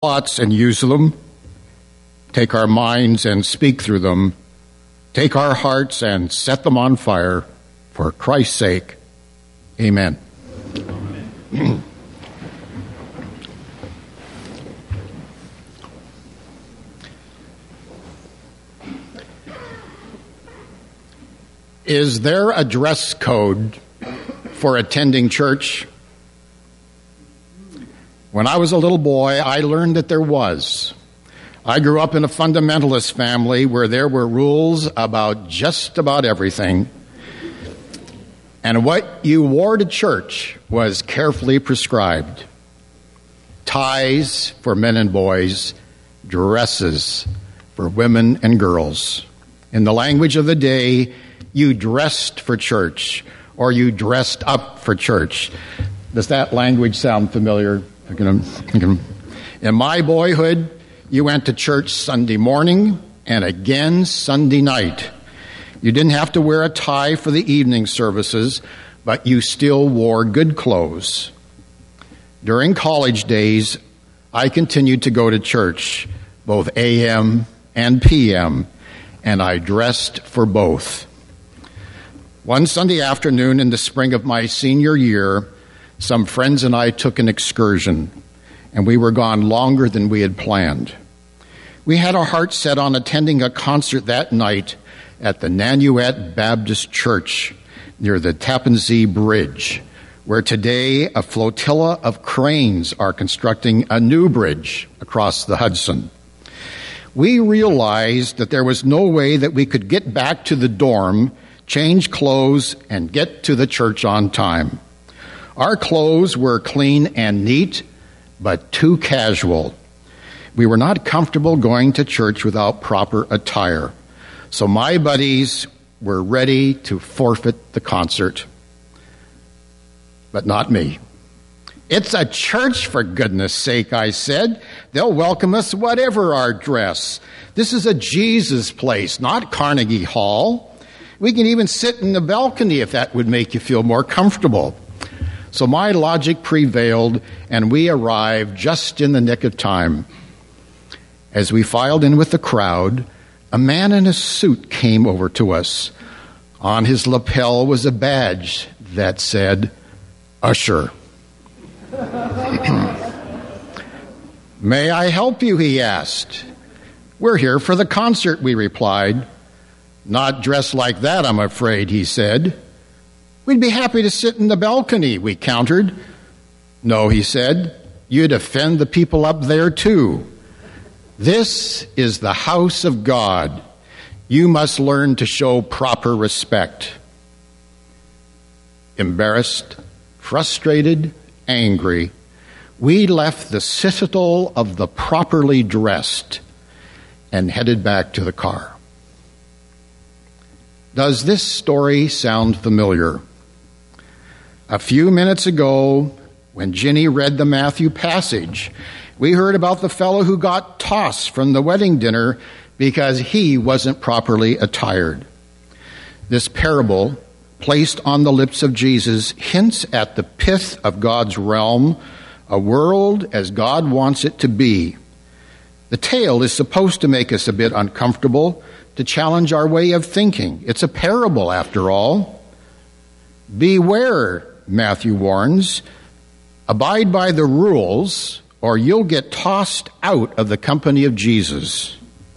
thoughts and use them, take our minds and speak through them, take our hearts and set them on fire for Christ's sake. Amen. Is there a dress code for attending church? When I was a little boy, I learned that there was. I grew up in a fundamentalist family where there were rules about just about everything. And what you wore to church was carefully prescribed. Ties for men and boys, dresses for women and girls. In the language of the day, you dressed for church, or you dressed up for church. Does that language sound familiar? In my boyhood, you went to church Sunday morning and again Sunday night. You didn't have to wear a tie for the evening services, but you still wore good clothes. During college days, I continued to go to church, both AM and PM, and I dressed for both. One Sunday afternoon in the spring of my senior year, some friends and I took an excursion, and we were gone longer than we had planned. We had our hearts set on attending a concert that night at the Nanuet Baptist Church near the Tappan Zee Bridge, where today a flotilla of cranes are constructing a new bridge across the Hudson. We realized that there was no way that we could get back to the dorm, change clothes, and get to the church on time. Our clothes were clean and neat, but too casual. We were not comfortable going to church without proper attire. So my buddies were ready to forfeit the concert. But not me. It's a church, for goodness sake, I said. They'll welcome us whatever our dress. This is a Jesus place, not Carnegie Hall. We can even sit in the balcony if that would make you feel more comfortable. So my logic prevailed, and we arrived just in the nick of time. As we filed in with the crowd, a man in a suit came over to us. On his lapel was a badge that said, "Usher." "May I help you?" he asked. "We're here for the concert," we replied. "Not dressed like that, I'm afraid," he said. "We'd be happy to sit in the balcony," we countered. "No," he said, "you'd offend the people up there too. This is the house of God. You must learn to show proper respect." Embarrassed, frustrated, angry, we left the citadel of the properly dressed and headed back to the car. Does this story sound familiar? A few minutes ago, when Ginny read the Matthew passage, we heard about the fellow who got tossed from the wedding dinner because he wasn't properly attired. This parable, placed on the lips of Jesus, hints at the pith of God's realm, a world as God wants it to be. The tale is supposed to make us a bit uncomfortable, to challenge our way of thinking. It's a parable, after all. Beware, Matthew warns. Abide by the rules, or you'll get tossed out of the company of Jesus.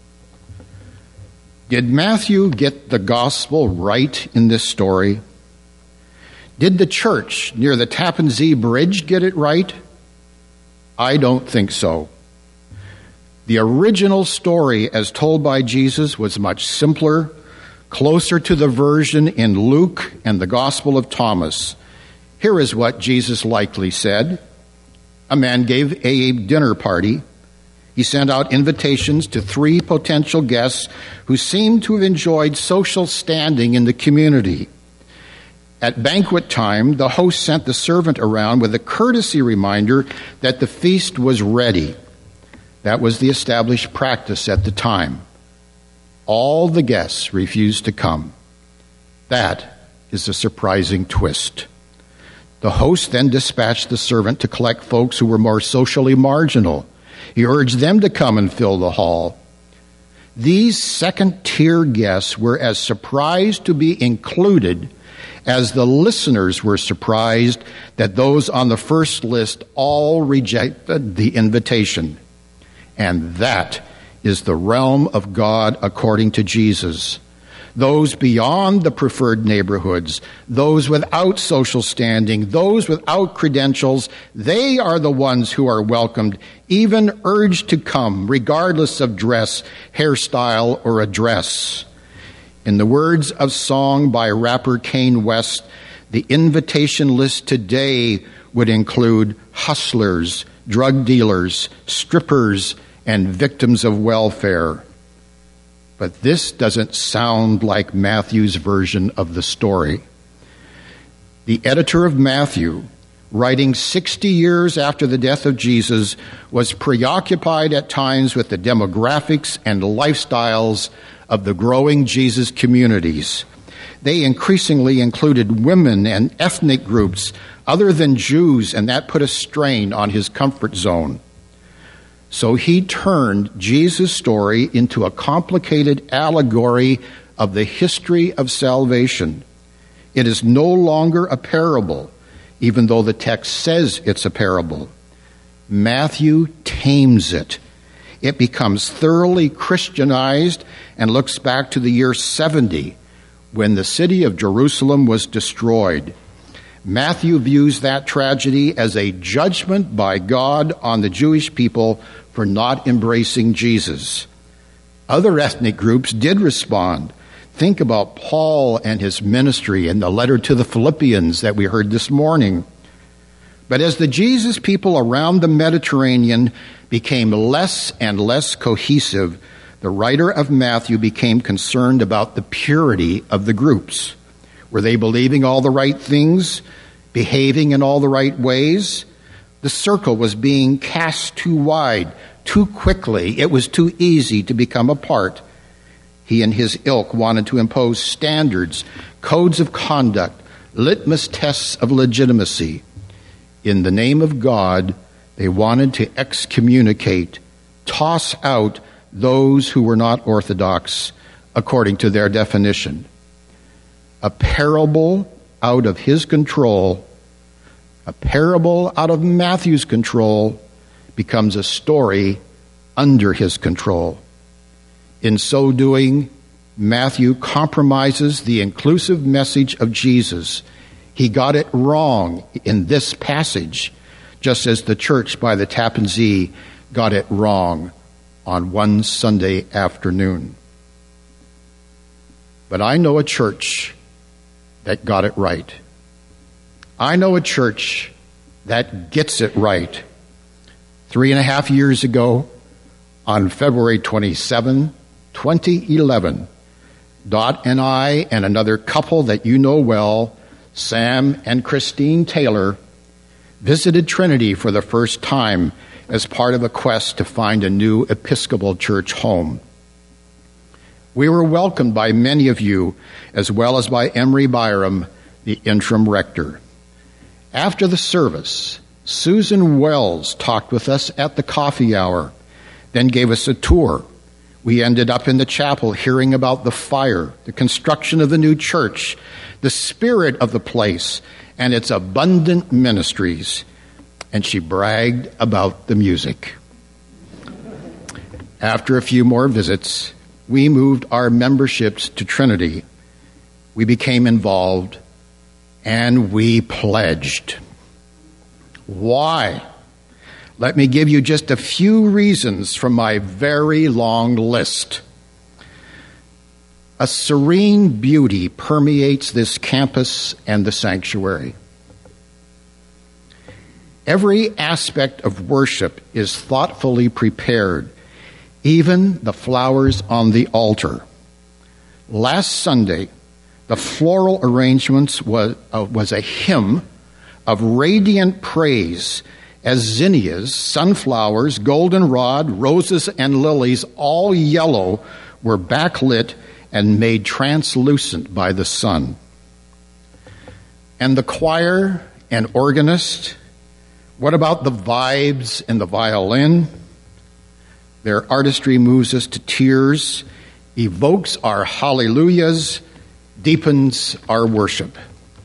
Did Matthew get the gospel right in this story? Did the church near the Tappan Zee Bridge get it right? I don't think so. The original story as told by Jesus was much simpler, closer to the version in Luke and the Gospel of Thomas. Here is what Jesus likely said. A man gave a dinner party. He sent out invitations to 3 potential guests who seemed to have enjoyed social standing in the community. At banquet time, the host sent the servant around with a courtesy reminder that the feast was ready. That was the established practice at the time. All the guests refused to come. That is a surprising twist. The host then dispatched the servant to collect folks who were more socially marginal. He urged them to come and fill the hall. These second-tier guests were as surprised to be included as the listeners were surprised that those on the first list all rejected the invitation. And that is the realm of God according to Jesus. Those beyond the preferred neighborhoods, those without social standing, those without credentials, they are the ones who are welcomed, even urged to come, regardless of dress, hairstyle, or address. In the words of song by rapper Kanye West, the invitation list today would include hustlers, drug dealers, strippers, and victims of welfare. But this doesn't sound like Matthew's version of the story. The editor of Matthew, writing 60 years after the death of Jesus, was preoccupied at times with the demographics and lifestyles of the growing Jesus communities. They increasingly included women and ethnic groups other than Jews, and that put a strain on his comfort zone. So he turned Jesus' story into a complicated allegory of the history of salvation. It is no longer a parable, even though the text says it's a parable. Matthew tames it. It becomes thoroughly Christianized and looks back to the year 70, when the city of Jerusalem was destroyed. Matthew views that tragedy as a judgment by God on the Jewish people for not embracing Jesus. Other ethnic groups did respond. Think about Paul and his ministry and the letter to the Philippians that we heard this morning. But as the Jesus people around the Mediterranean became less and less cohesive, the writer of Matthew became concerned about the purity of the groups. Were they believing all the right things, behaving in all the right ways? The circle was being cast too wide, too quickly. It was too easy to become a part. He and his ilk wanted to impose standards, codes of conduct, litmus tests of legitimacy. In the name of God, they wanted to excommunicate, toss out those who were not orthodox according to their definition. A parable out of his control, a parable out of Matthew's control, becomes a story under his control. In so doing, Matthew compromises the inclusive message of Jesus. He got it wrong in this passage, just as the church by the Tappan Zee got it wrong on one Sunday afternoon. But I know a church that got it right. I know a church that gets it right. 3.5 years ago, on February 27, 2011, Dot and I and another couple that you know well, Sam and Christine Taylor, visited Trinity for the first time as part of a quest to find a new Episcopal church home. We were welcomed by many of you, as well as by Emery Byram, the interim rector. After the service, Susan Wells talked with us at the coffee hour, then gave us a tour. We ended up in the chapel hearing about the fire, the construction of the new church, the spirit of the place, and its abundant ministries. And she bragged about the music. After a few more visits, we moved our memberships to Trinity. We became involved, and we pledged. Why? Let me give you just a few reasons from my very long list. A serene beauty permeates this campus and the sanctuary. Every aspect of worship is thoughtfully prepared, even the flowers on the altar. Last Sunday, the floral arrangements was a hymn of radiant praise as zinnias, sunflowers, goldenrod, roses, and lilies, all yellow, were backlit and made translucent by the sun. And the choir and organist, what about the vibes and the violin? Their artistry moves us to tears, evokes our hallelujahs, deepens our worship.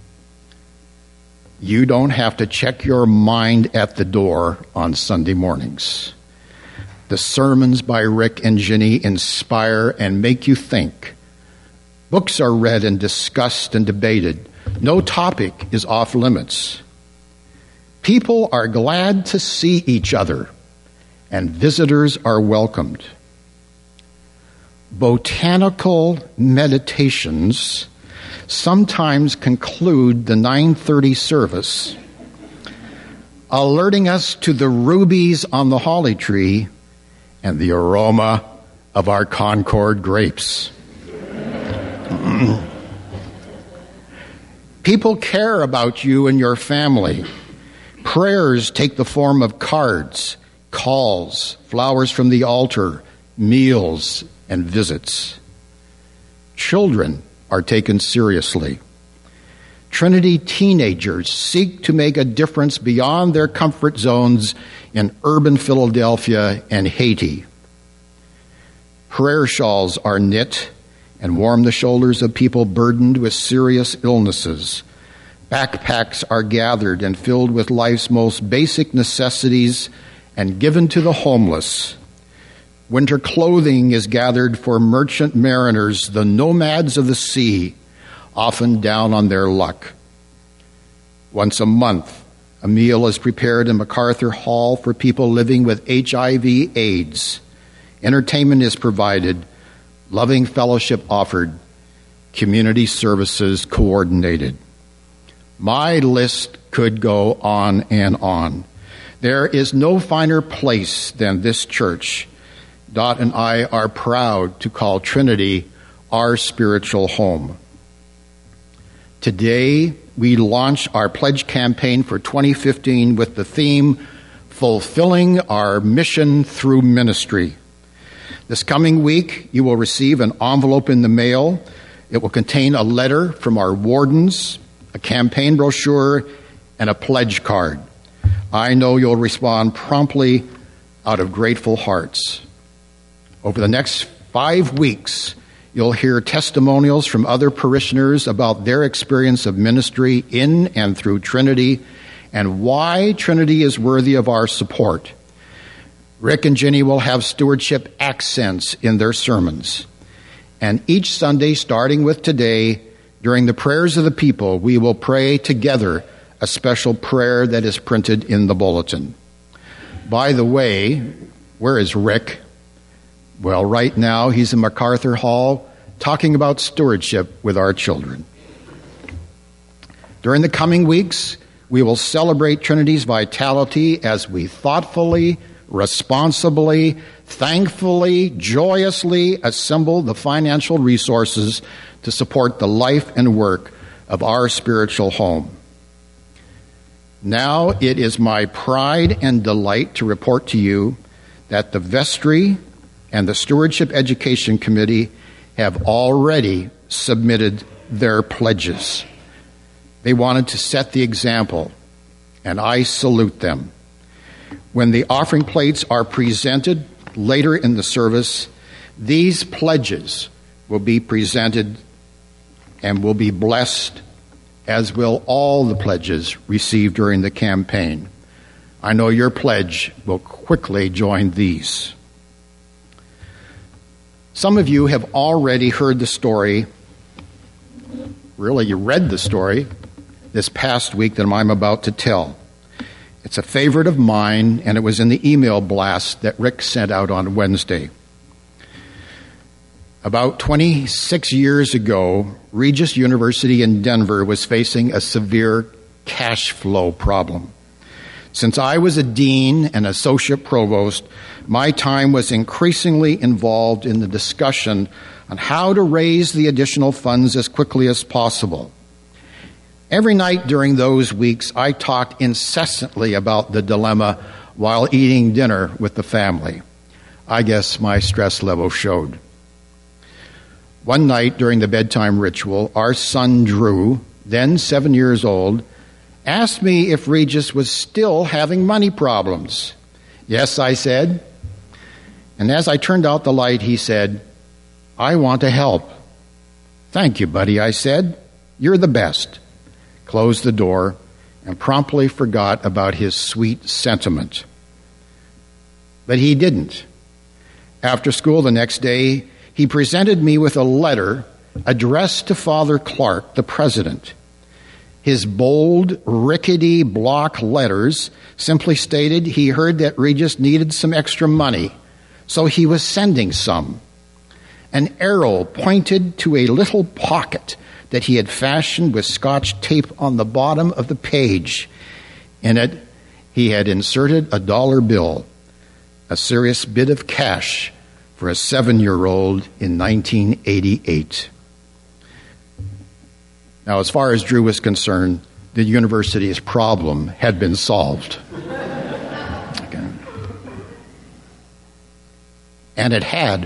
You don't have to check your mind at the door on Sunday mornings. The sermons by Rick and Ginny inspire and make you think. Books are read and discussed and debated. No topic is off limits. People are glad to see each other, and visitors are welcomed. Botanical meditations sometimes conclude the 9:30 service, alerting us to the rubies on the holly tree and the aroma of our Concord grapes. People care about you and your family. Prayers take the form of cards, calls, flowers from the altar, meals, and visits. Children are taken seriously. Trinity teenagers seek to make a difference beyond their comfort zones in urban Philadelphia and Haiti. Prayer shawls are knit and warm the shoulders of people burdened with serious illnesses. Backpacks are gathered and filled with life's most basic necessities and given to the homeless. Winter clothing is gathered for merchant mariners, the nomads of the sea, often down on their luck. Once a month, a meal is prepared in MacArthur Hall for people living with HIV/AIDS. Entertainment is provided, loving fellowship offered, community services coordinated. My list could go on and on. There is no finer place than this church. Dot and I are proud to call Trinity our spiritual home. Today, we launch our pledge campaign for 2015 with the theme, Fulfilling Our Mission Through Ministry. This coming week, you will receive an envelope in the mail. It will contain a letter from our wardens, a campaign brochure, and a pledge card. I know you'll respond promptly out of grateful hearts. Over the next 5 weeks, you'll hear testimonials from other parishioners about their experience of ministry in and through Trinity and why Trinity is worthy of our support. Rick and Ginny will have stewardship accents in their sermons. And each Sunday, starting with today, during the prayers of the people, we will pray together a special prayer that is printed in the bulletin. By the way, where is Rick? Well, right now he's in MacArthur Hall talking about stewardship with our children. During the coming weeks, we will celebrate Trinity's vitality as we thoughtfully, responsibly, thankfully, joyously assemble the financial resources to support the life and work of our spiritual home. Now it is my pride and delight to report to you that the vestry and the Stewardship Education Committee have already submitted their pledges. They wanted to set the example, and I salute them. When the offering plates are presented later in the service, these pledges will be presented and will be blessed, as will all the pledges received during the campaign. I know your pledge will quickly join these. Some of you have already heard the story, really you read the story, this past week that I'm about to tell. It's a favorite of mine, and it was in the email blast that Rick sent out on Wednesday. About 26 years ago, Regis University in Denver was facing a severe cash flow problem. Since I was a dean and associate provost, my time was increasingly involved in the discussion on how to raise the additional funds as quickly as possible. Every night during those weeks, I talked incessantly about the dilemma while eating dinner with the family. I guess my stress level showed. One night during the bedtime ritual, our son Drew, then 7 years old, asked me if Regis was still having money problems. Yes, I said. And as I turned out the light, he said, "I want to help." "Thank you, buddy," I said. "You're the best." Closed the door and promptly forgot about his sweet sentiment. But he didn't. After school the next day, he presented me with a letter addressed to Father Clark, the president. His bold, rickety block letters simply stated he heard that Regis needed some extra money, so he was sending some. An arrow pointed to a little pocket that he had fashioned with Scotch tape on the bottom of the page. In it, he had inserted a $1 bill, a serious bit of cash for a 7-year-old in 1988. Now, as far as Drew was concerned, the university's problem had been solved. Okay. And it had.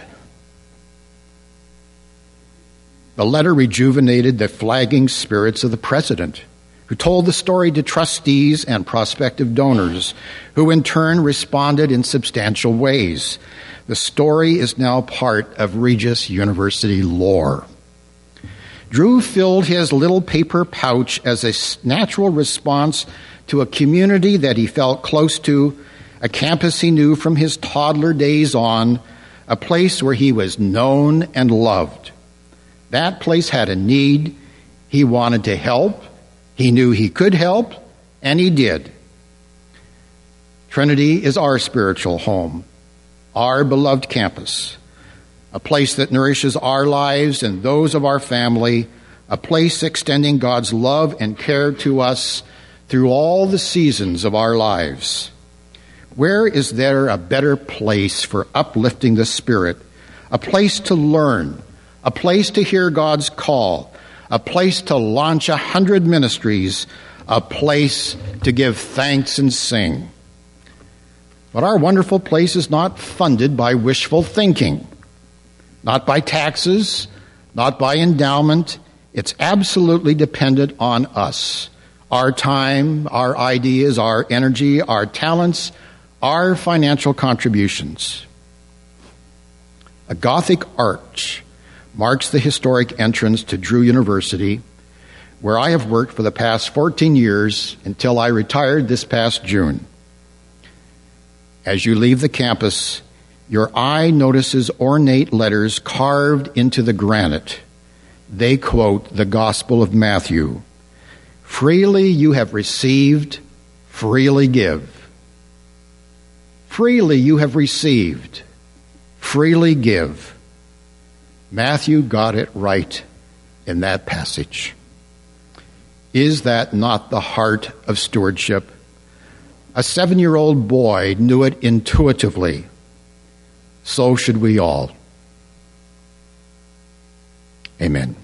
The letter rejuvenated the flagging spirits of the president, who told the story to trustees and prospective donors, who in turn responded in substantial ways. The story is now part of Regis University lore. Drew filled his little paper pouch as a natural response to a community that he felt close to, a campus he knew from his toddler days on, a place where he was known and loved. That place had a need. He wanted to help. He knew he could help, and he did. Trinity is our spiritual home, our beloved campus, a place that nourishes our lives and those of our family, a place extending God's love and care to us through all the seasons of our lives. Where is there a better place for uplifting the spirit, a place to learn, a place to hear God's call, a place to launch 100 ministries, a place to give thanks and sing? But our wonderful place is not funded by wishful thinking, not by taxes, not by endowment. It's absolutely dependent on us, our time, our ideas, our energy, our talents, our financial contributions. A Gothic arch marks the historic entrance to Drew University, where I have worked for the past 14 years until I retired this past June. As you leave the campus, your eye notices ornate letters carved into the granite. They quote the Gospel of Matthew. Freely you have received, freely give. Freely you have received, freely give. Matthew got it right in that passage. Is that not the heart of stewardship? A 7-year-old boy knew it intuitively. So should we all. Amen.